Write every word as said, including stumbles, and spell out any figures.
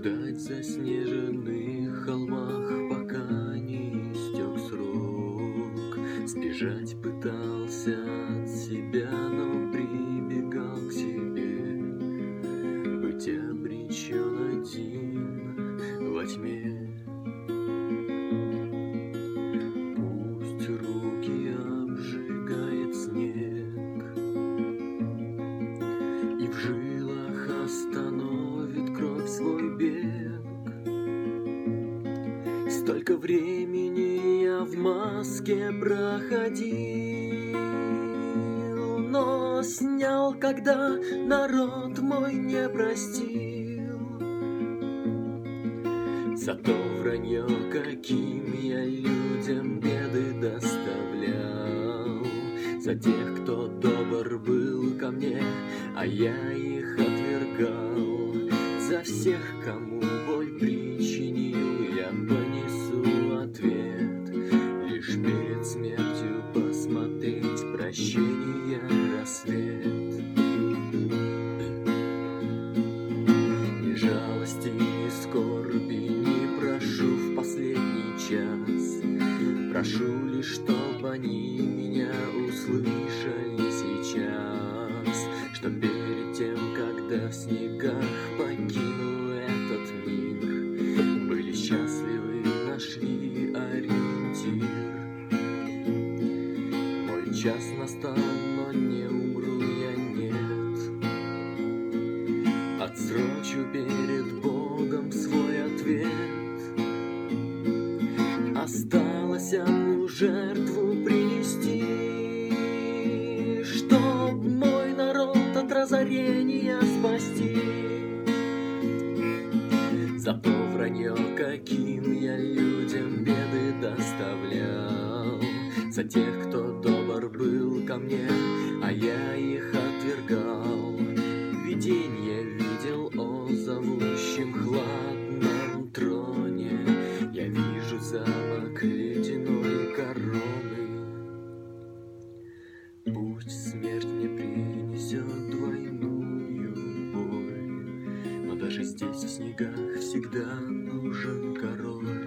Ждать в заснеженных холмах, пока не истек срок. Сбежать пытался от себя, но прибегал к себе. Быть обречен один во тьме. Пусть руки обжигает снег, и в жилах остановит кровь свой бег. Столько времени я в маске проходил, но снял, когда народ мой не простил. Зато вранье, каким я людям беды доставлял. За тех, кто добр был ко мне, а я их отвергал. За всех, кому боль причинил, я понесу ответ. Лишь перед смертью посмотреть прощения рассвет. Ни жалости, ни скорби не прошу в последний час. Прошу лишь, чтоб они меня услышали сейчас. Что перед тем, когда в снегах покинул этот мир, были счастливы, нашли ориентир. Мой час настал, но не умру я, нет. Отсрочу перед Богом свой ответ. Осталось одну жертву принести, чтоб мой народ от разорения спасти. Зато вранье, каким я людям беды доставлял. За тех, кто добр был ко мне, а я их отвергал. Виденье видел о зовущем хладном троне. Я вижу замок ледяной короны. Пусть смерть мне принесет двойную боль, но даже здесь в снегах всегда нужен король.